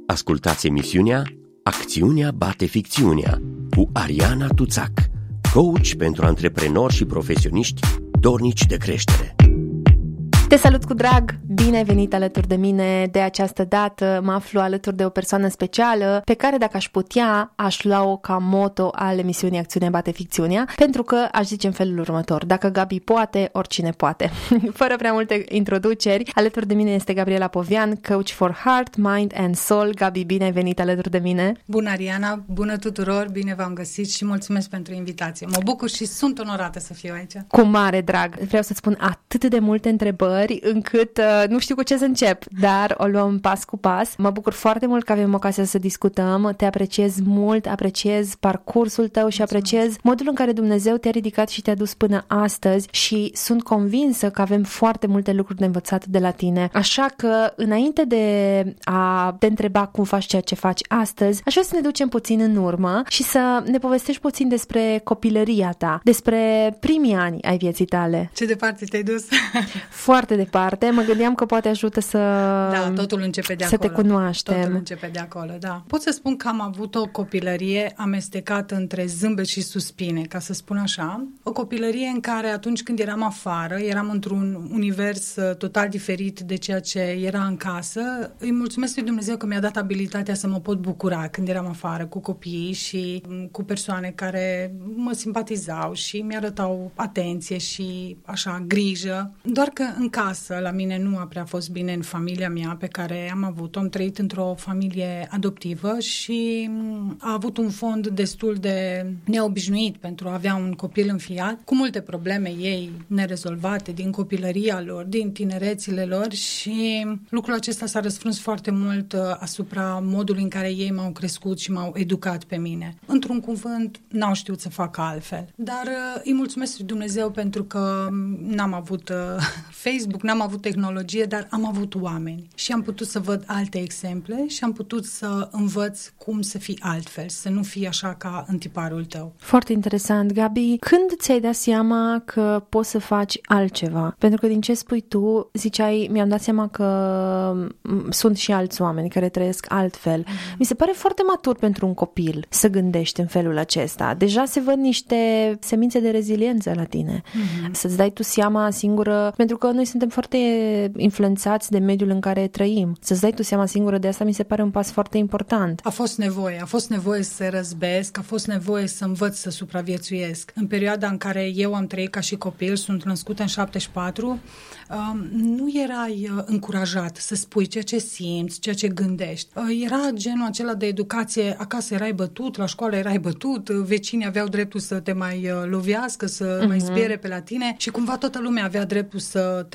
Ascultați emisiunea Acțiunea bate ficțiunea cu Ariana Tuțac, coach pentru antreprenori și profesioniști dornici de creștere. Te salut cu drag! Bine ai venit alături de mine. De această dată mă aflu alături de o persoană specială pe care, dacă aș putea, aș lua-o ca moto al emisiunii Acțiunea bate ficțiunea, pentru că aș zice în felul următor: dacă Gabi poate, oricine poate. Fără prea multe introduceri, alături de mine este Gabriela Povian, coach for heart, mind and soul. Gabi, bine ai venit alături de mine! Bună, Ariana! Bună tuturor! Bine v-am găsit și mulțumesc pentru invitație. Mă bucur și sunt onorată să fiu aici. Cu mare drag! Vreau să-ți spun atât de multe întrebări încât nu știu cu ce să încep, dar o luăm pas cu pas. Mă bucur foarte mult că avem ocazia să discutăm, te apreciez mult, apreciez parcursul tău și apreciez modul în care Dumnezeu te-a ridicat și te-a dus până astăzi și sunt convinsă că avem foarte multe lucruri de învățat de la tine. Așa că, înainte de a te întreba cum faci ceea ce faci astăzi, aș vrea să ne ducem puțin în urmă și să ne povestești puțin despre copilăria ta, despre primii ani ai vieții tale. Ce departe te-ai dus? Foarte departe. Mă gândeam că poate ajută să... Da, totul începe de să acolo. Te cunoaștem. Totul începe de acolo, da. Pot să spun că am avut o copilărie amestecată între zâmbet și suspine, ca să spun așa. O copilărie în care atunci când eram afară, eram într-un univers total diferit de ceea ce era în casă. Îi mulțumesc lui Dumnezeu că mi-a dat abilitatea să mă pot bucura când eram afară cu copiii și cu persoane care mă simpatizau și mi-arătau atenție și așa grijă. Doar că în casă, la mine nu a prea fost bine în familia mea pe care am avut-o. Am trăit într-o familie adoptivă și a avut un fond destul de neobișnuit pentru a avea un copil înfiat, cu multe probleme ei nerezolvate din copilăria lor, din tinerețile lor, și lucrul acesta s-a răsfrâns foarte mult asupra modului în care ei m-au crescut și m-au educat pe mine. Într-un cuvânt, n-au știut să facă altfel. Dar îi mulțumesc lui Dumnezeu pentru că n-am avut Facebook, n-am avut tehnologie, dar am avut oameni și am putut să văd alte exemple și am putut să învăț cum să fii altfel, să nu fii așa ca în tiparul tău. Foarte interesant, Gabi. Când ți-ai dat seama că poți să faci altceva? Pentru că din ce spui tu, ziceai, mi-am dat seama că sunt și alți oameni care trăiesc altfel. Mi se pare foarte matur pentru un copil să gândești în felul acesta. Deja se văd niște semințe de reziliență la tine. Să-ți dai tu seama singură, pentru că noi suntem foarte influențați de mediul în care trăim. Să-ți dai tu seama singură de asta mi se pare un pas foarte important. A fost nevoie să răzbesc, a fost nevoie să învăț să supraviețuiesc. În perioada în care eu am trăit ca și copil, sunt născută în 74, nu erai încurajat să spui ceea ce simți, ceea ce gândești. Era genul acela de educație, acasă erai bătut, la școală erai bătut, vecinii aveau dreptul să te mai lovească, să mai spiere pe la tine și cumva toată lumea avea dreptul să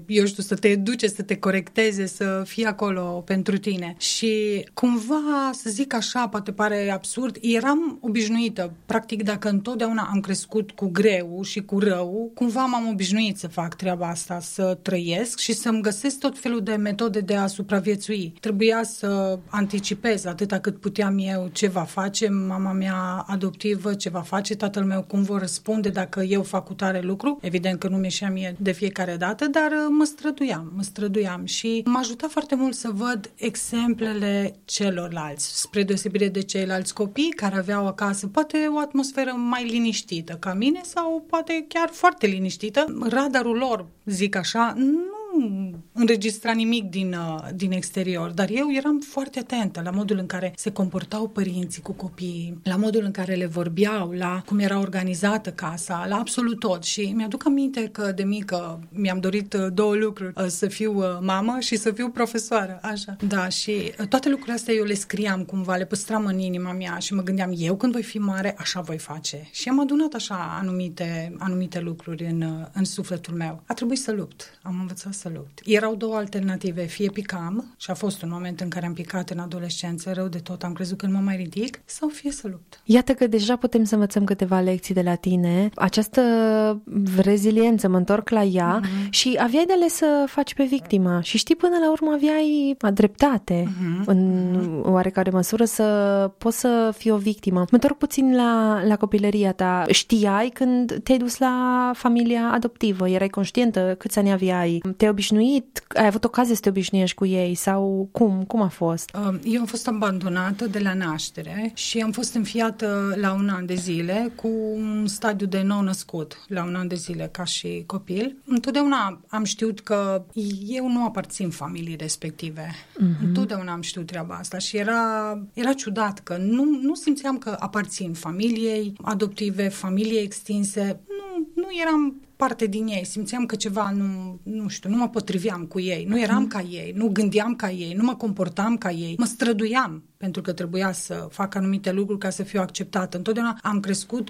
să te educe, să te corecteze, să fie acolo pentru tine. Și cumva, să zic așa, poate pare absurd, eram obișnuită. Practic, dacă întotdeauna am crescut cu greu și cu rău, cumva m-am obișnuit să fac treaba asta, să trăiesc și să-mi găsesc tot felul de metode de a supraviețui. Trebuia să anticipez atâta cât puteam eu ce va face mama mea adoptivă, ce va face tatăl meu, cum vor răspunde dacă eu fac cu tare lucru. Evident că nu mi-eșea mie de fiecare dată, dar mă străduiam și m-a ajutat foarte mult să văd exemplele celorlalți, spre deosebire de ceilalți copii care aveau acasă poate o atmosferă mai liniștită ca mine sau poate chiar foarte liniștită. Radarul lor, zic așa, nu înregistra nimic din exterior, dar eu eram foarte atentă la modul în care se comportau părinții cu copiii, la modul în care le vorbeau, la cum era organizată casa, la absolut tot. Și mi-aduc aminte că de mică mi-am dorit două lucruri, să fiu mamă și să fiu profesoară, așa. Da, și toate lucrurile astea eu le scriam cumva, le păstram în inima mea și mă gândeam, eu când voi fi mare, așa voi face. Și am adunat așa anumite lucruri în sufletul meu. A trebuit să lupt, am învățat să lupt. Erau două alternative, fie picam, și a fost un moment în care am picat în adolescență, rău de tot, am crezut că nu mă mai ridic, sau fie să lupt. Iată că deja putem să învățăm câteva lecții de la tine. Această reziliență, mă întorc la ea, și aveai de ales să faci pe victima și știi, până la urmă aveai dreptate în oarecare măsură să poți să fii o victimă. Mă întorc puțin la copilăria ta. Știai când te-ai dus la familia adoptivă? Erai conștientă câți ani aveai? Te te-ai obișnuit? Ai avut ocazie să te obișnuiești cu ei? Sau cum a fost? Eu am fost abandonată de la naștere și am fost înfiată la 1 an de zile cu un stadiu de nou-născut la 1 an de zile ca și copil. Întotdeauna am știut că eu nu aparțin familiei respective. Întotdeauna am știut treaba asta și era ciudat că nu simțeam că aparțin familiei adoptive, familiei extinse. Nu eram parte din ei, simțeam că ceva nu mă potriveam cu ei, nu eram ca ei, nu gândeam ca ei, nu mă comportam ca ei, mă străduiam pentru că trebuia să fac anumite lucruri ca să fiu acceptată. Întotdeauna am crescut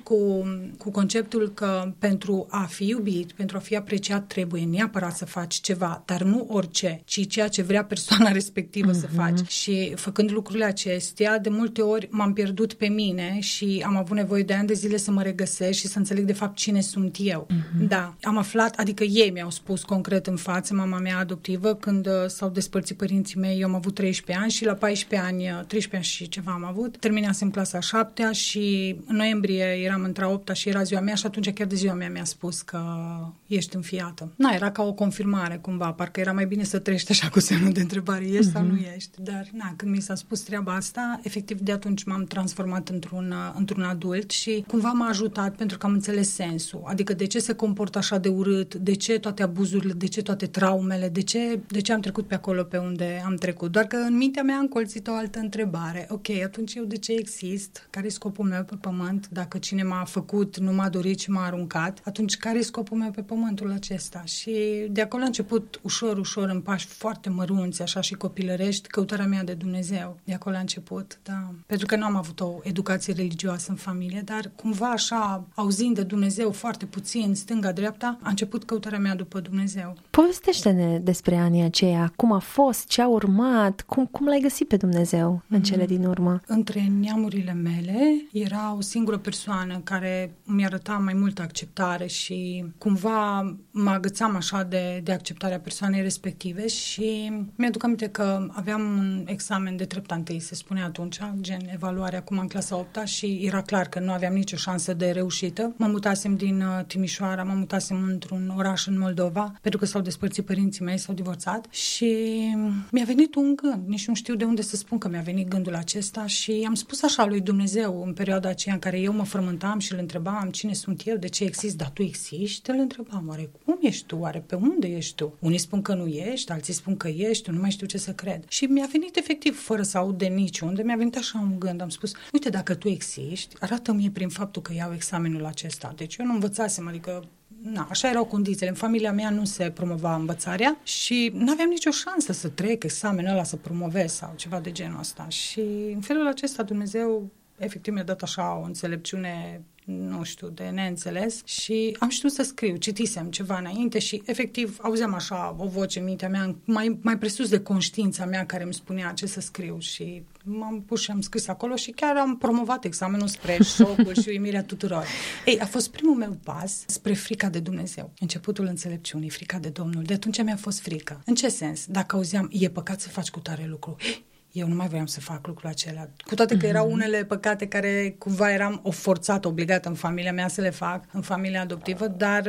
cu conceptul că pentru a fi iubit, pentru a fi apreciat, trebuie neapărat să faci ceva, dar nu orice, ci ceea ce vrea persoana respectivă să faci. Și făcând lucrurile acestea, de multe ori m-am pierdut pe mine și am avut nevoie de ani de zile să mă regăsesc și să înțeleg de fapt cine sunt eu. Da, am aflat, adică ei mi-au spus concret în față, mama mea adoptivă, când s-au despărțit părinții mei, eu am avut 13 ani și la 14 ani, 13 ani și ceva am avut, terminasem clasa 7-a și în noiembrie eram între 8-a și era ziua mea și atunci chiar de ziua mea mi-a spus că ești înfiată. Era ca o confirmare cumva, parcă era mai bine să trăiești așa cu semnul de întrebare, ești sau nu ești, dar când mi s-a spus treaba asta, efectiv de atunci m-am transformat într-un adult și cumva m-a ajutat pentru că am înțeles sensul, adică de ce se comportă așa de urât, de ce toate abuzurile, de ce toate traumele, de ce am trecut pe acolo pe unde am trecut. Doar că în mintea mea am colțit o altă întrebare. Ok, atunci eu de ce exist? Care e scopul meu pe pământ? Dacă cine m-a făcut nu m-a dorit și m-a aruncat, atunci care e scopul meu pe pământul acesta? Și de acolo a început ușor, în pași foarte mărunți, așa și copilărești, căutarea mea de Dumnezeu. De acolo a început, da. Pentru că nu am avut o educație religioasă în familie, dar cumva așa, auzind de Dumnezeu foarte puțin, stânga-dreapta, a început căutarea mea după Dumnezeu. Povestește-ne despre anii aceia. Cum a fost? Ce a urmat? Cum l-ai găsit pe Dumnezeu în cele din urmă? Între neamurile mele era o singură persoană care mi arăta mai multă acceptare și cumva mă agățam așa de acceptarea persoanei respective și mi-aduc aminte că aveam un examen de trepta întâi, se spune atunci, gen evaluare acum în clasa 8-a și era clar că nu aveam nicio șansă de reușită. Mă mutasem din Timișoara, mă mutasem într-un oraș în Moldova, pentru că s-au despărțit părinții mei, s-au divorțat și mi-a venit un gând, nici nu știu de unde să spun că mi-a venit gândul acesta și am spus așa lui Dumnezeu în perioada aceea în care eu mă frământam și îl întrebam cine sunt eu, de ce exist, dar tu existi? Îl întrebam, oare cum ești tu, oare pe unde ești tu? Unii spun că nu ești, alții spun că ești, eu nu mai știu ce să cred. Și mi-a venit efectiv, fără să aud de niciunde, mi-a venit așa un gând, am spus, uite, dacă tu existi, arată-mi prin faptul că iau examenul acesta. Deci eu nu învățasem, adică așa erau condițiile. În familia mea nu se promova învățarea și nu aveam nicio șansă să trec examenul ăla, să promovez sau ceva de genul ăsta. Și în felul acesta Dumnezeu efectiv mi-a dat așa o înțelepciune, nu știu, de neînțeles și am știut să scriu, citisem ceva înainte și efectiv auzeam așa o voce în mintea mea, mai presus de conștiința mea care îmi spunea ce să scriu și m-am pus și am scris acolo și chiar am promovat examenul spre șocul și uimirea tuturor. A fost primul meu pas spre frica de Dumnezeu. Începutul înțelepciunii, frica de Domnul. De atunci mi-a fost frică. În ce sens? Dacă auzeam, e păcat să faci cu tare lucru. Eu nu mai voiam să fac lucrul acela. Cu toate că erau unele păcate care cumva eram obligată în familia mea să le fac, în familia adoptivă, dar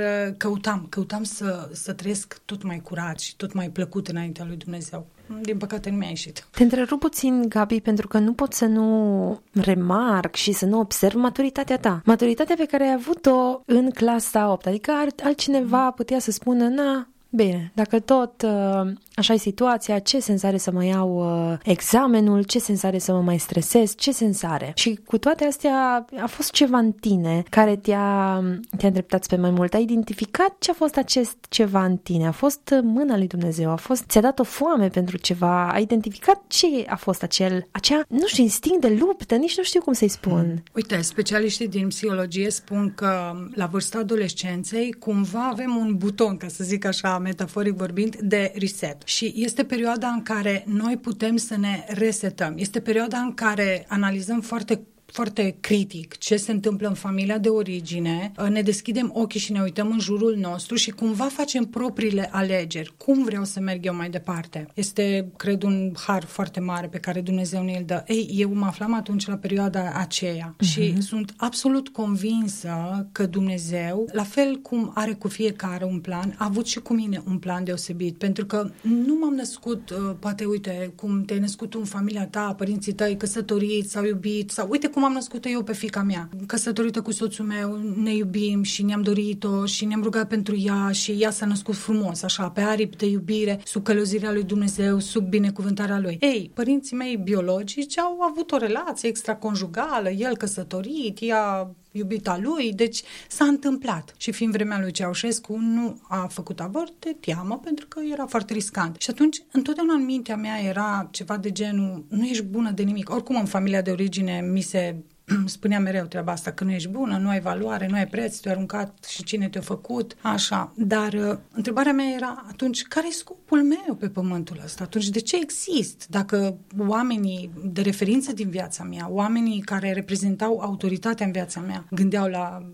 căutam să trăiesc tot mai curat și tot mai plăcut înaintea lui Dumnezeu. Din păcate nu mi-a ieșit. Te întrerup puțin, Gabi, pentru că nu pot să nu remarc și să nu observ maturitatea ta. Maturitatea pe care ai avut-o în clasa 8. Adică altcineva putea să spună, bine, dacă tot așa e situația, ce sens are să mă iau examenul, ce sens are să mă mai stresez, ce sens are? Și cu toate astea a fost ceva în tine care te-a îndreptat spre mai mult. Ai identificat ce a fost acest ceva în tine? A fost mâna lui Dumnezeu? Ți-a dat o foame pentru ceva? Ai identificat ce a fost acea, nu știu, instinct de luptă, nici nu știu cum să-i spun. Uite, specialiștii din psihologie spun că la vârsta adolescenței cumva avem un buton, ca să zic așa, metaforic vorbind, de reset. Și este perioada în care noi putem să ne resetăm. Este perioada în care analizăm foarte foarte critic ce se întâmplă în familia de origine, ne deschidem ochii și ne uităm în jurul nostru și cumva facem propriile alegeri. Cum vreau să merg eu mai departe? Este, cred, un har foarte mare pe care Dumnezeu ne-l dă. Eu mă aflam atunci la perioada aceea și sunt absolut convinsă că Dumnezeu, la fel cum are cu fiecare un plan, a avut și cu mine un plan deosebit, pentru că nu m-am născut, poate uite, cum te-ai născut tu în familia ta, părinții tăi căsătoriți sau iubit, sau uite cum am născut eu pe fiica mea, căsătorită cu soțul meu, ne iubim și ne-am dorit-o și ne-am rugat pentru ea și ea s-a născut frumos, așa, pe aripi de iubire, sub călăuzirea lui Dumnezeu, sub binecuvântarea lui. Părinții mei biologici au avut o relație extraconjugală, el căsătorit, ea iubita lui, deci s-a întâmplat. Și fiind vremea lui Ceaușescu, nu a făcut avort de teamă, pentru că era foarte riscant. Și atunci, întotdeauna în mintea mea era ceva de genul, nu ești bună de nimic. Oricum, în familia de origine mi se spunea mereu treaba asta, că nu ești bună, nu ai valoare, nu ai preț, te-ai aruncat și cine te-a făcut, așa. Dar întrebarea mea era atunci, care e scopul meu pe pământul ăsta? Atunci, de ce exist? Dacă oamenii de referință din viața mea, oamenii care reprezentau autoritatea în viața mea, gândeau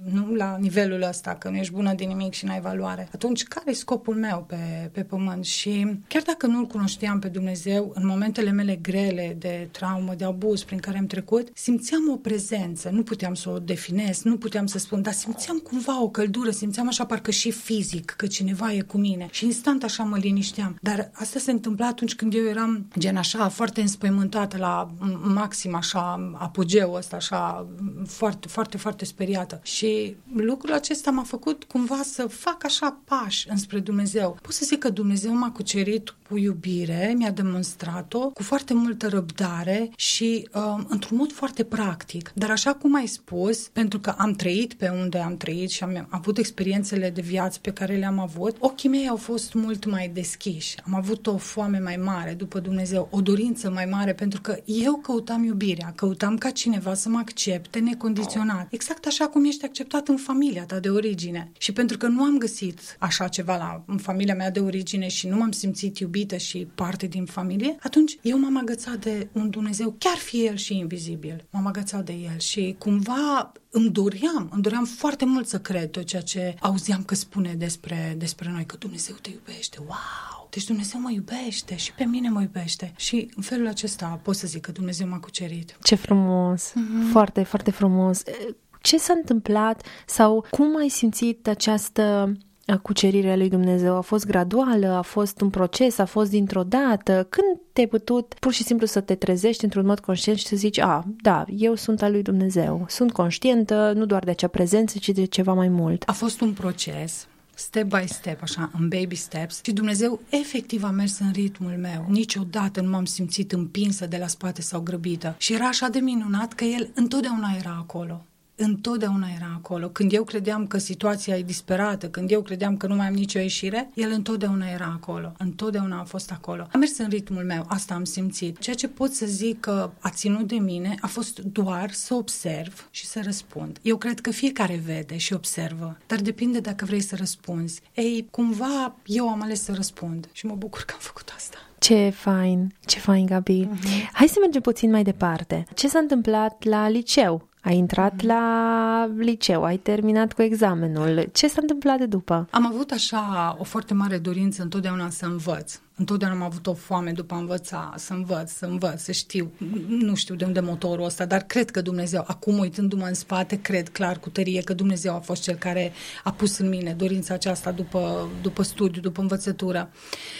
la nivelul ăsta, că nu ești bună de nimic și n-ai valoare, atunci care e scopul meu pe pământ? Și chiar dacă nu-L cunoșteam pe Dumnezeu, în momentele mele grele de traumă, de abuz prin care am trecut, simțeam o prezență. Nu puteam să o definez, nu puteam să spun, dar simțeam cumva o căldură, simțeam așa parcă și fizic că cineva e cu mine și instant așa mă linișteam. Dar asta se întâmpla atunci când eu eram gen așa foarte înspăimântată la maxim așa apogeu ăsta așa foarte, foarte, foarte speriată. Și lucrul acesta m-a făcut cumva să fac așa pași înspre Dumnezeu. Pot să zic că Dumnezeu m-a cucerit cu iubire, mi-a demonstrat-o cu foarte multă răbdare și într-un mod foarte practic. Dar așa cum ai spus, pentru că am trăit pe unde am trăit și am avut experiențele de viață pe care le-am avut, ochii mei au fost mult mai deschiși. Am avut o foame mai mare după Dumnezeu, o dorință mai mare, pentru că eu căutam iubirea, căutam ca cineva să mă accepte necondiționat. Exact așa cum ești acceptat în familia ta de origine. Și pentru că nu am găsit așa ceva în familia mea de origine și nu m-am simțit iubită și parte din familie, atunci eu m-am agățat de un Dumnezeu, chiar fie El și invizibil. M-am agățat de El și cumva îmi doream foarte mult să cred tot ceea ce auzeam că spune despre noi, că Dumnezeu te iubește. Wow! Deci Dumnezeu mă iubește și pe mine mă iubește. Și în felul acesta pot să zic că Dumnezeu m-a cucerit. Ce frumos! Foarte, foarte frumos! Ce s-a întâmplat sau cum ai simțit această cucerirea lui Dumnezeu? A fost graduală? A fost un proces? A fost dintr-o dată? Când te-ai putut pur și simplu să te trezești într-un mod conștient și să zici, da, eu sunt al lui Dumnezeu. Sunt conștientă nu doar de acea prezență, ci de ceva mai mult. A fost un proces, step by step, așa, în baby steps, și Dumnezeu efectiv a mers în ritmul meu. Niciodată nu m-am simțit împinsă de la spate sau grăbită. Și era așa de minunat că El întotdeauna era acolo. Întotdeauna era acolo. Când eu credeam că situația e disperată, când eu credeam că nu mai am nicio ieșire, El întotdeauna era acolo. Întotdeauna a fost acolo. A mers în ritmul meu, asta am simțit. Ceea ce pot să zic că a ținut de mine a fost doar să observ și să răspund. Eu cred că fiecare vede și observă, dar depinde dacă vrei să răspunzi. Cumva eu am ales să răspund și mă bucur că am făcut asta. Ce fain, Gabi. Hai să mergem puțin mai departe. Ce s-a întâmplat la liceu? Ai intrat la liceu, ai terminat cu examenul. Ce s-a întâmplat de după? Am avut așa o foarte mare dorință întotdeauna să învăț. Întotdeauna am avut o foame după a învăța, să învăț, să știu. Nu știu de unde motorul ăsta, dar cred că Dumnezeu, acum uitându-mă în spate, cred clar cu tărie că Dumnezeu a fost cel care a pus în mine dorința aceasta după studiu, după învățătură.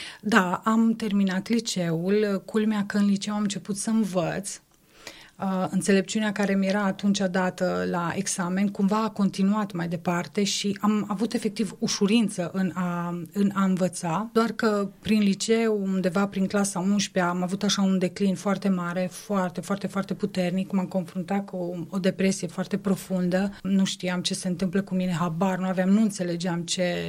Da, am terminat liceul, culmea că în liceu am început să învăț. Înțelepciunea care mi era atunci dată la examen cumva a continuat mai departe și am avut efectiv ușurință în a învăța, doar că prin liceu, undeva prin clasa 11-a, am avut așa un declin foarte mare, foarte, foarte, foarte puternic, m-am confruntat cu o depresie foarte profundă, nu știam ce se întâmplă cu mine, habar nu aveam, nu înțelegeam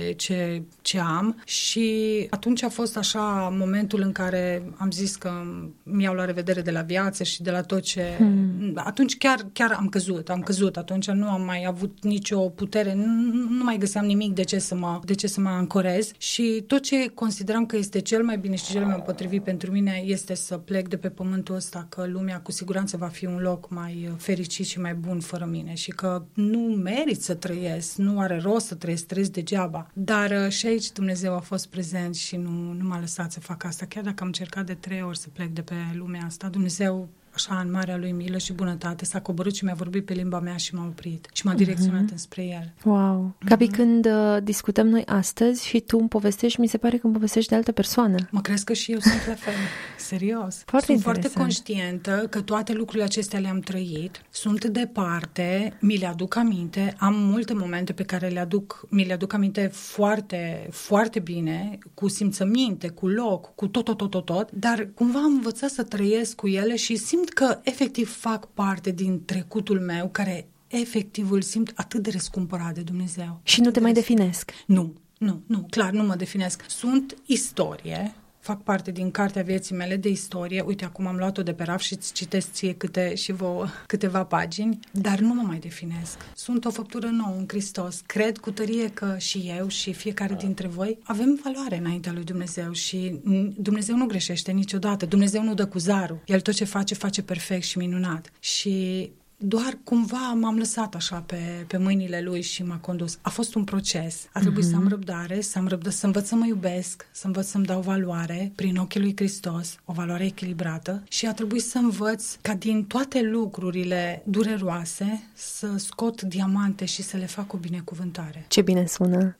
ce am și atunci a fost așa momentul în care am zis că mi-au la revedere de la viață și de la tot ce Atunci chiar am căzut, atunci nu am mai avut nicio putere, nu mai găseam nimic de ce să mă ancorez și tot ce consideram că este cel mai bine și cel mai potrivit pentru mine este să plec de pe pământul ăsta, că lumea cu siguranță va fi un loc mai fericit și mai bun fără mine și că nu merit să trăiesc, nu are rost să trăiesc degeaba. Dar și aici Dumnezeu a fost prezent și nu m-a lăsat să fac asta. Chiar dacă am încercat de 3 ori să plec de pe lumea asta, Dumnezeu, așa, în marea lui milă și bunătate, s-a coborât și mi-a vorbit pe limba mea și m-a oprit și m-a direcționat înspre el. Wow! Gabi, când discutăm noi astăzi și tu îmi povestești, mi se pare că îmi povestești de altă persoană. Mă crezi că și eu sunt la fel. Serios. Sunt foarte conștientă că toate lucrurile acestea le-am trăit, sunt departe, mi le aduc aminte, am multe momente pe care mi le aduc aminte foarte, foarte bine, cu simțăminte, cu loc, cu tot, dar cumva am învățat să trăiesc cu ele și simt că efectiv fac parte din trecutul meu, care efectiv îl simt atât de răscumpărat de Dumnezeu. Și nu te mai definesc? Nu, clar, nu mă definesc. Sunt istorie, fac parte din cartea vieții mele de istorie. Uite, acum am luat-o de pe raf și îți citesc ție câteva pagini, dar nu mă mai definesc. Sunt o făptură nouă în Hristos. Cred cu tărie că și eu și fiecare dintre voi avem valoare înaintea lui Dumnezeu și Dumnezeu nu greșește niciodată. Dumnezeu nu dă cu zarul. El tot ce face perfect și minunat. Și doar cumva m-am lăsat așa pe mâinile lui și m-a condus. A fost un proces. A trebuit să am răbdare, să învăț să mă iubesc, să învăț să-mi dau valoare prin ochii lui Hristos, o valoare echilibrată și a trebuit să învăț ca din toate lucrurile dureroase să scot diamante și să le fac o binecuvântare. Ce bine sună!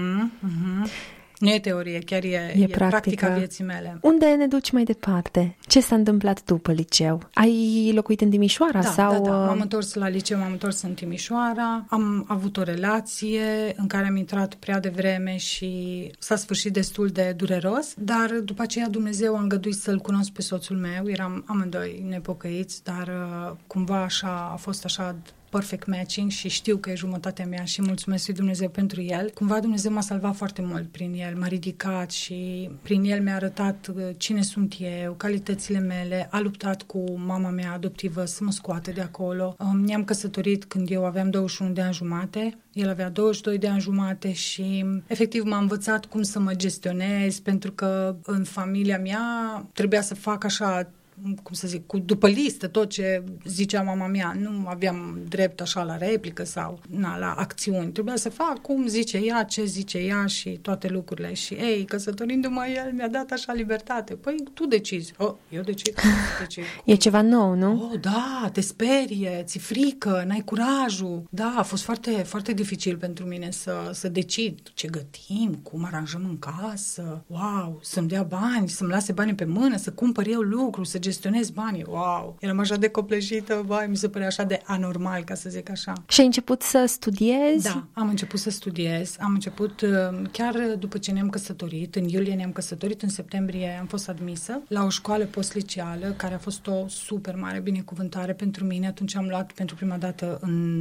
Nu e teorie, chiar e practica vieții mele. Unde ne duci mai departe? Ce s-a întâmplat după liceu? Ai locuit în Timișoara? Da. M-am întors la liceu, m-am întors în Timișoara, am avut o relație în care am intrat prea devreme și s-a sfârșit destul de dureros, dar după aceea Dumnezeu a îngăduit să-l cunosc pe soțul meu, eram amândoi nepocăiți, dar cumva așa a fost așa perfect matching și știu că e jumătatea mea și mulțumesc lui Dumnezeu pentru el. Cumva Dumnezeu m-a salvat foarte mult prin el, m-a ridicat și prin el mi-a arătat cine sunt eu, calitățile mele, a luptat cu mama mea adoptivă să mă scoate de acolo. Ne-am căsătorit când eu aveam 21 de ani jumate, el avea 22 de ani jumate și efectiv m-a învățat cum să mă gestionez, pentru că în familia mea trebuia să fac așa, cum să zic, după listă, tot ce zicea mama mea. Nu aveam drept așa la replică sau la acțiuni. Trebuia să fac cum zice ea, ce zice ea și toate lucrurile. Și, căsătorindu-mă, el mi-a dat așa libertate. Păi, tu decizi. Eu decid. E ceva nou, nu? Da, te sperie, ți frică, n-ai curajul. Da, a fost foarte, foarte dificil pentru mine să decid ce gătim, cum aranjăm în casă, să-mi dea bani, să-mi lase bani pe mână, să cumpăr eu lucruri, să gestionez banii. Eram așa de copleșită, mi se părea așa de anormal, ca să zic așa. Și ai început să studiezi? Da, am început să studiez. Am început chiar după ce ne-am căsătorit, în iulie ne-am căsătorit, în septembrie am fost admisă la o școală postliceală, care a fost o super mare binecuvântare pentru mine. Atunci am luat pentru prima dată în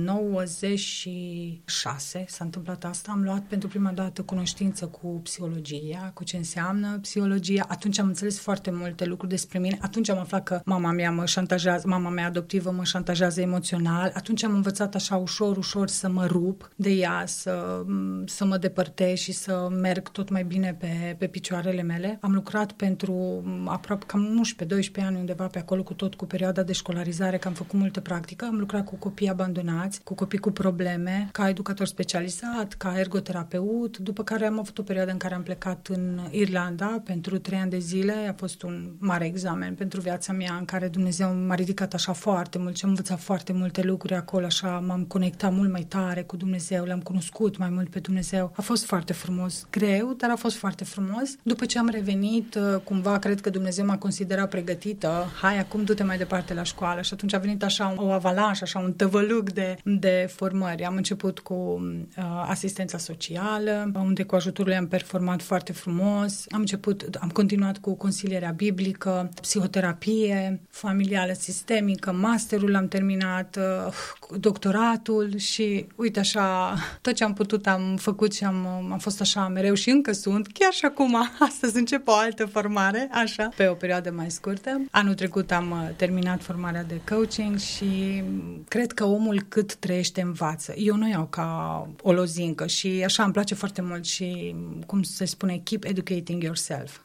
96, s-a întâmplat asta, am luat pentru prima dată cunoștință cu psihologia, cu ce înseamnă psihologia. Atunci am înțeles foarte multe lucruri despre mine. Atunci am aflat că mama mea adoptivă mă șantajează emoțional. Atunci am învățat așa ușor să mă rup de ea, să mă depărtez și să merg tot mai bine pe picioarele mele. Am lucrat pentru aproape cam 11-12 ani undeva pe acolo, cu perioada de școlarizare, că am făcut multă practică. Am lucrat cu copii abandonați, cu copii cu probleme, ca educator specializat, ca ergoterapeut, după care am avut o perioadă în care am plecat în Irlanda pentru 3 ani de zile. A fost un mare examen pentru viața mea, în care Dumnezeu m-a ridicat așa foarte mult și am învățat foarte multe lucruri acolo, așa m-am conectat mult mai tare cu Dumnezeu, l-am cunoscut mai mult pe Dumnezeu. A fost foarte frumos, greu, dar a fost foarte frumos. După ce am revenit, cumva cred că Dumnezeu m-a considerat pregătită. Hai, acum du-te mai departe la școală. Și atunci a venit așa o avalanșă, așa un tăvăluc de formări. Am început cu asistența socială, unde cu ajutorul ei am performat foarte frumos. Am continuat cu consilierea biblică, psihoterapie, terapie familială sistemică, masterul l-am terminat, doctoratul și uite așa, tot ce am putut am făcut și am fost așa mereu și încă sunt, chiar și acum, astăzi încep o altă formare, așa, pe o perioadă mai scurtă. Anul trecut am terminat formarea de coaching și cred că omul cât trăiește învață. Eu nu iau ca o lozincă și așa îmi place foarte mult și, cum se spune, keep educating yourself.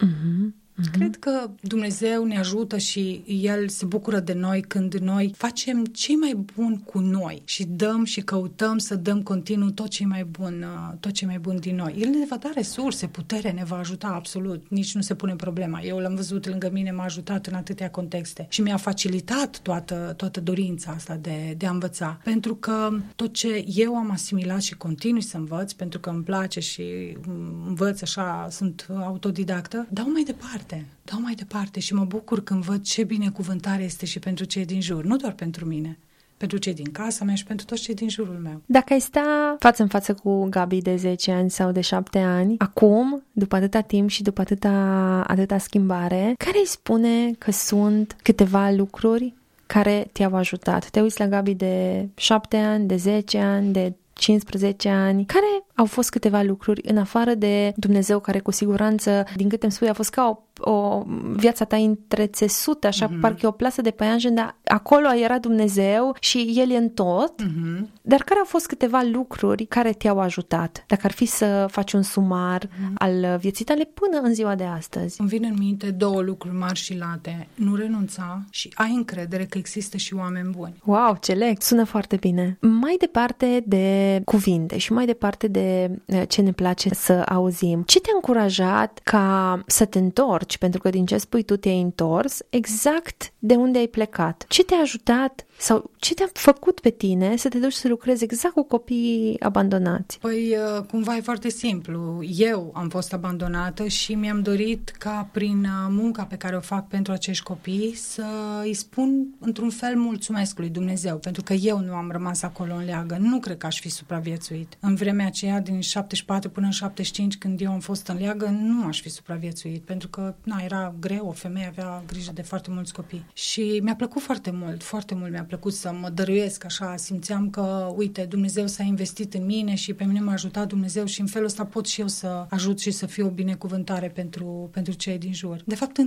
Cred că Dumnezeu ne ajută și El se bucură de noi când noi facem cei mai buni cu noi și dăm și căutăm să dăm continuu tot ce e mai bun din noi. El ne va da resurse, putere, ne va ajuta absolut. Nici nu se pune problema. Eu l-am văzut lângă mine, m-a ajutat în atâtea contexte și mi-a facilitat toată dorința asta de a învăța. Pentru că tot ce eu am asimilat și continui să învăț, pentru că îmi place și învăț așa, sunt autodidactă, dau mai departe și mă bucur când văd ce binecuvântare este și pentru cei din jur, nu doar pentru mine, pentru cei din casa mea și pentru toți cei din jurul meu. Dacă ai sta față în față cu Gabi de 10 ani sau de 7 ani, acum, după atâta timp și după atâta schimbare, care îi spune că sunt câteva lucruri care te-au ajutat? Te uiți la Gabi de 7 ani, de 10 ani, de 15 ani. Care au fost câteva lucruri în afară de Dumnezeu, care cu siguranță, din câte îmi spui, a fost ca o viața ta întrețesută, așa, parcă e o plasă de păianjen, dar acolo era Dumnezeu și El e în tot. Dar care au fost câteva lucruri care te-au ajutat? Dacă ar fi să faci un sumar al vieții tale până în ziua de astăzi. Îmi vin în minte 2 lucruri mari și late. Nu renunța și ai încredere că există și oameni buni. Wow, ce lec! Sună foarte bine. Mai departe de cuvinte și mai departe de ce ne place să auzim, ce te-a încurajat ca să te întorci? Pentru că din ce spui tu te-ai întors exact de unde ai plecat. Ce te-a ajutat sau ce te-a făcut pe tine să te duci să lucrezi exact cu copiii abandonați? Păi, cumva e foarte simplu. Eu am fost abandonată și mi-am dorit ca prin munca pe care o fac pentru acești copii să îi spun într-un fel mulțumesc lui Dumnezeu, pentru că eu nu am rămas acolo în leagă. Nu cred că aș fi supraviețuit. În vremea aceea, din 74 până în 75, când eu am fost în leagă, nu aș fi supraviețuit, pentru că era greu, o femeie avea grijă de foarte mulți copii. Și mi-a plăcut foarte mult mi-a plăcut să mă dăruiesc așa, simțeam că, uite, Dumnezeu s-a investit în mine și pe mine m-a ajutat Dumnezeu și în felul ăsta pot și eu să ajut și să fiu o binecuvântare pentru cei din jur. De fapt,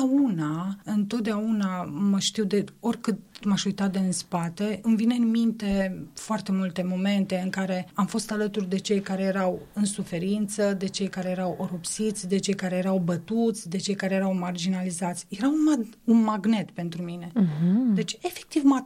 întotdeauna mă știu de oricât m-aș uita de în spate, îmi vine în minte foarte multe momente în care am fost alături de cei care erau în suferință, de cei care erau oropsiți, de cei care erau bătuți, de cei care erau marginalizați. Era un magnet pentru mine. Deci, efectiv, mă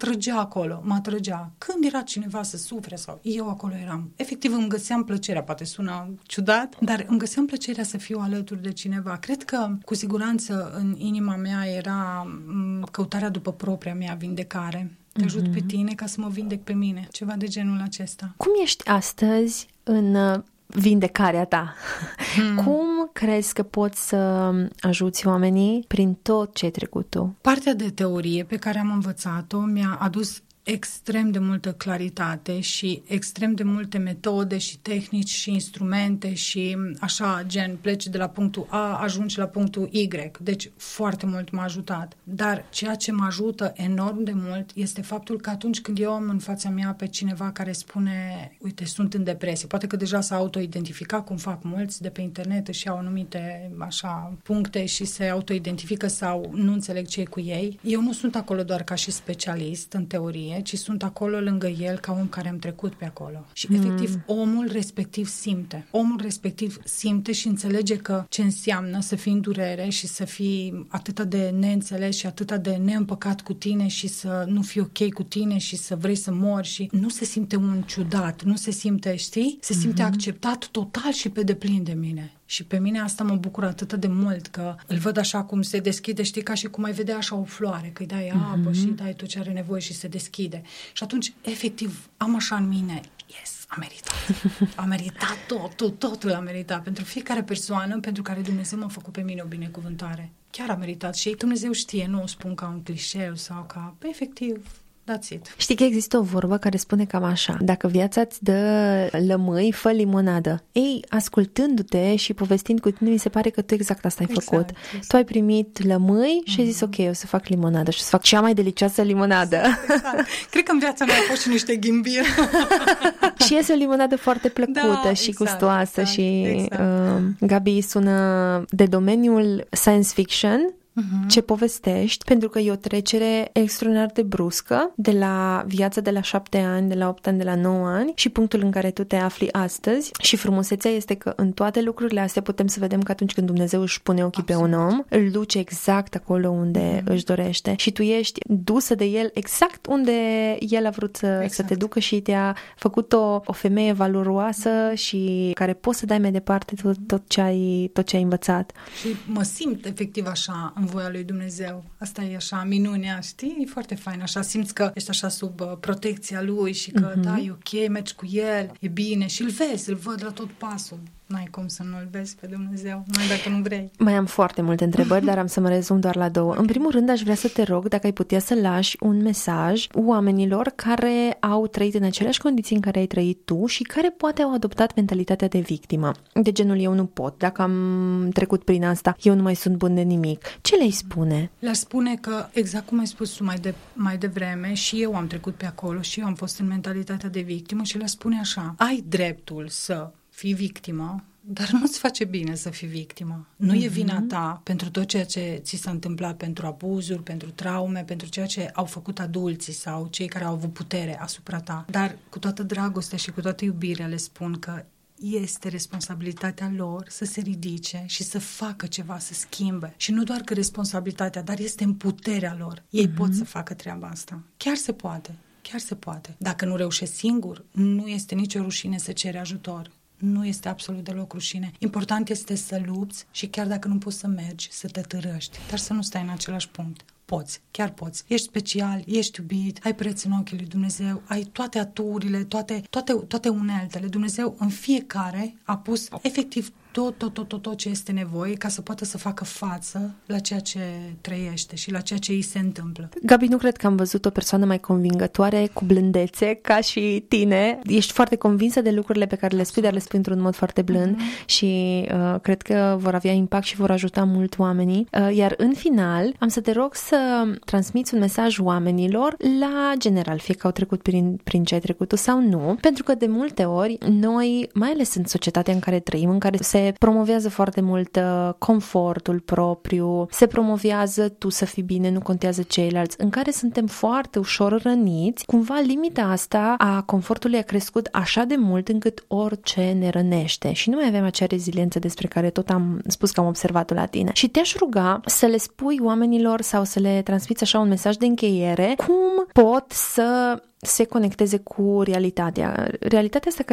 atrăgea. Când era cineva să sufre sau eu acolo eram. Efectiv, îmi găseam plăcerea, poate sună ciudat, dar îmi găseam plăcerea să fiu alături de cineva. Cred că, cu siguranță, în inima mea era căutarea după propria mea vindecare. Te ajut pe tine ca să mă vindec pe mine. Ceva de genul acesta. Cum ești astăzi în vindecarea ta? Cum crezi că poți să ajuți oamenii prin tot ce ai trecut tu? Partea de teorie pe care am învățat-o mi-a adus extrem de multă claritate și extrem de multe metode și tehnici și instrumente și așa, gen, pleci de la punctul A, ajungi la punctul Y. Deci foarte mult m-a ajutat. Dar ceea ce mă ajută enorm de mult este faptul că atunci când eu am în fața mea pe cineva care spune, uite, sunt în depresie, poate că deja s-a autoidentificat, cum fac mulți de pe internet, își iau anumite așa puncte și se autoidentifică sau nu înțeleg ce e cu ei. Eu nu sunt acolo doar ca și specialist în teorie, ci sunt acolo lângă el ca om care am trecut pe acolo. Și efectiv omul respectiv simte. Omul respectiv simte și înțelege că ce înseamnă să fii în durere și să fii atâta de neînțeles și atâta de neîmpăcat cu tine și să nu fii ok cu tine și să vrei să mori și nu se simte un ciudat, nu se simte, știi? Se simte acceptat total și pe deplin de mine. Și pe mine asta mă bucură atât de mult că îl văd așa cum se deschide, știi, ca și cum ai vedea așa o floare, că îi dai apă și dai tot ce are nevoie și se deschide. Și atunci, efectiv, am așa în mine, yes, a meritat. A meritat totul a meritat. Pentru fiecare persoană pentru care Dumnezeu m-a făcut pe mine o binecuvântare. Chiar a meritat și Dumnezeu știe, nu o spun ca un clișeu sau ca, efectiv, That's it. Știi că există o vorbă care spune cam așa: dacă viața îți dă lămâi, fă limonadă. Ei, ascultându-te și povestind cu tine, mi se pare că tu exact asta ai făcut. Tu ai primit lămâi și ai zis, ok, o să fac limonadă și o să fac cea mai delicioasă limonadă. Exact. Cred că în viața mea au fost și niște ghimbiri. Și este o limonadă foarte plăcută și gustoasă și Gabi sună de domeniul science fiction. Ce povestești, pentru că e o trecere extraordinar de bruscă de la viața de la 7 ani, de la 8 ani, de la 9 ani și punctul în care tu te afli astăzi. Și frumusețea este că în toate lucrurile astea putem să vedem că atunci când Dumnezeu își pune ochii pe un om, îl duce exact acolo unde își dorește și tu ești dusă de el exact unde el a vrut să te ducă și te-a făcut o femeie valoroasă și care poți să dai mai departe tot ce ai învățat. Și mă simt efectiv așa în voia lui Dumnezeu. Asta e așa minunea, știi? E foarte fain. Așa simți că ești așa sub protecția lui și că da, e ok, mergi cu el, e bine și îl vezi, îl văd la tot pasul. N-ai cum să nu-l vezi pe Dumnezeu, mai dacă nu vrei. Mai am foarte multe întrebări, dar am să mă rezum doar la 2. În primul rând, aș vrea să te rog dacă ai putea să lași un mesaj oamenilor care au trăit în aceleași condiții în care ai trăit tu și care poate au adoptat mentalitatea de victimă. De genul, eu nu pot, dacă am trecut prin asta, eu nu mai sunt bun de nimic. Ce le-ai spune? Le-aș spune că, exact cum ai spus tu mai devreme, și eu am trecut pe acolo și eu am fost în mentalitatea de victimă și le-aș spune așa: ai dreptul să fii victimă, dar nu-ți face bine să fii victimă. Nu e vina ta pentru tot ceea ce ți s-a întâmplat, pentru abuzuri, pentru traume, pentru ceea ce au făcut adulții sau cei care au avut putere asupra ta. Dar cu toată dragostea și cu toată iubirea le spun că este responsabilitatea lor să se ridice și să facă ceva, să schimbe. Și nu doar că responsabilitatea, dar este în puterea lor. Ei pot să facă treaba asta. Chiar se poate. Chiar se poate. Dacă nu reușești singur, nu este nicio rușine să ceri ajutor. Nu este absolut deloc rușine. Important este să lupți și chiar dacă nu poți să mergi, să te târăști, dar să nu stai în același punct. Poți, chiar poți. Ești special, ești iubit, ai preț în ochii lui Dumnezeu, ai toate aturile, toate uneltele. Dumnezeu în fiecare a pus efectiv tot ce este nevoie ca să poată să facă față la ceea ce trăiește și la ceea ce îi se întâmplă. Gabi, nu cred că am văzut o persoană mai convingătoare, cu blândețe, ca și tine. Ești foarte convinsă de lucrurile pe care le spui, dar le spui într-un mod foarte blând și cred că vor avea impact și vor ajuta mult oamenii. Iar în final, am să te rog să transmiți un mesaj oamenilor la general, fie că au trecut prin ce ai trecut tu sau nu, pentru că de multe ori noi, mai ales în societatea în care trăim, în care se promovează foarte mult confortul propriu, se promovează tu să fii bine, nu contează ceilalți, în care suntem foarte ușor răniți, cumva limita asta a confortului a crescut așa de mult încât orice ne rănește și nu mai avem acea reziliență despre care tot am spus că am observat-o la tine. Și te-aș ruga să le spui oamenilor sau să le transmiți așa un mesaj de încheiere, cum pot să se conecteze cu realitatea. Realitatea asta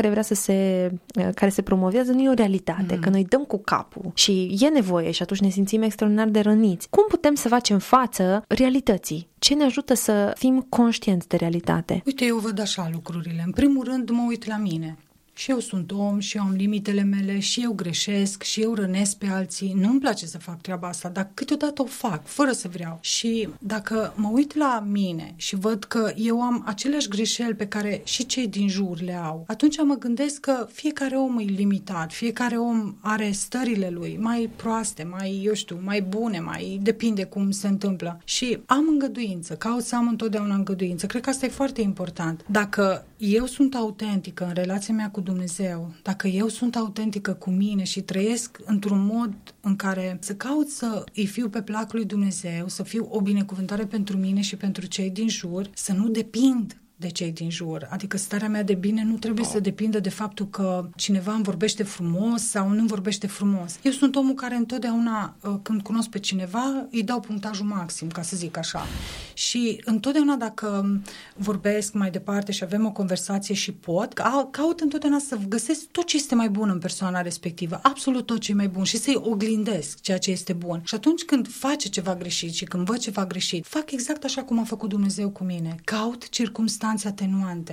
care se promovează nu e o realitate, că noi dăm cu capul și e nevoie și atunci ne simțim extraordinar de răniți. Cum putem să facem față realității? Ce ne ajută să fim conștienți de realitate? Uite, eu văd așa lucrurile. În primul rând mă uit la mine. Și eu sunt om, și eu am limitele mele, și eu greșesc, și eu rănesc pe alții. Nu-mi place să fac treaba asta, dar câteodată o fac, fără să vreau. Și dacă mă uit la mine și văd că eu am aceleași greșeli pe care și cei din jur le au, atunci mă gândesc că fiecare om e limitat, fiecare om are stările lui, mai proaste, mai bune, mai depinde cum se întâmplă. Și am îngăduință, caut să am întotdeauna îngăduință. Cred că asta e foarte important. Dacă eu sunt autentică în relația mea cu Dumnezeu, dacă eu sunt autentică cu mine și trăiesc într-un mod în care să caut să îi fiu pe placul lui Dumnezeu, să fiu o binecuvântare pentru mine și pentru cei din jur, să nu depind de cei din jur. Adică starea mea de bine nu trebuie să depindă de faptul că cineva îmi vorbește frumos sau nu îmi vorbește frumos. Eu sunt omul care întotdeauna, când cunosc pe cineva, îi dau punctajul maxim, ca să zic așa. Și întotdeauna dacă vorbesc mai departe și avem o conversație și caut întotdeauna să găsesc tot ce este mai bun în persoana respectivă, absolut tot ce e mai bun și să-i oglindesc ceea ce este bun. Și atunci când face ceva greșit și când văd ceva greșit, fac exact așa cum a făcut Dumnezeu cu mine. Caut circumstanțe atenuante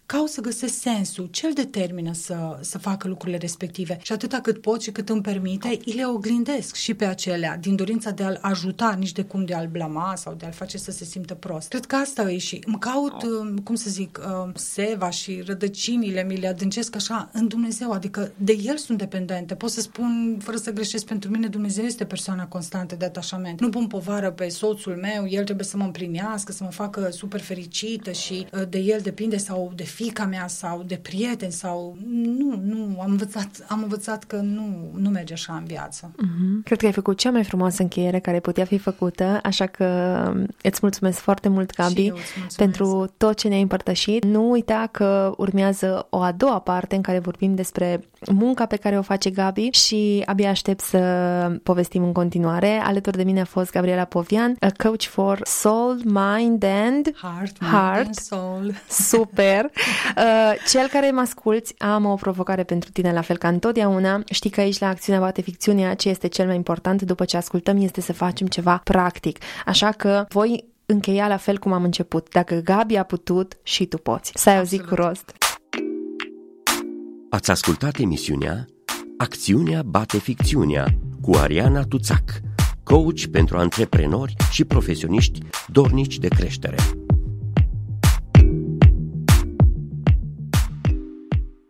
caut să găsesc sensul, ce îl determină să facă lucrurile respective și atâta cât pot și cât îmi permite, îi le oglindesc și pe acelea, din dorința de a-l ajuta, nici de cum de a-l blama sau de a-l face să se simtă prost. Cred că asta e și îmi caut, seva și rădăcinile, mi le adâncesc așa în Dumnezeu, adică de El sunt dependente. Pot să spun, fără să greșesc, pentru mine Dumnezeu este persoana constantă de atașament. Nu pun povară pe soțul meu, el trebuie să mă împlinească, să mă facă super fericită și de el depinde sau de fiica mea sau de prieteni sau... Nu, am învățat că nu merge așa în viață. Cred că ai făcut cea mai frumoasă încheiere care putea fi făcută, așa că îți mulțumesc foarte mult, Gabi, pentru tot ce ne-ai împărtășit. Nu uita că urmează o a doua parte în care vorbim despre munca pe care o face Gabi și abia aștept să povestim în continuare. Alături de mine a fost Gabriela Povian, a coach for soul, mind and heart. Soul. Super! Cel care mă asculți, am o provocare pentru tine, la fel ca întotdeauna. Știi că aici la Acțiunea Bate Ficțiunea ce este cel mai important după ce ascultăm este să facem ceva practic. Așa că voi încheia la fel cum am început. Dacă Gabi a putut, și tu poți. Să ai o zi cu rost. Ați ascultat emisiunea Acțiunea Bate Ficțiunea cu Ariana Tuțac, coach pentru antreprenori și profesioniști dornici de creștere.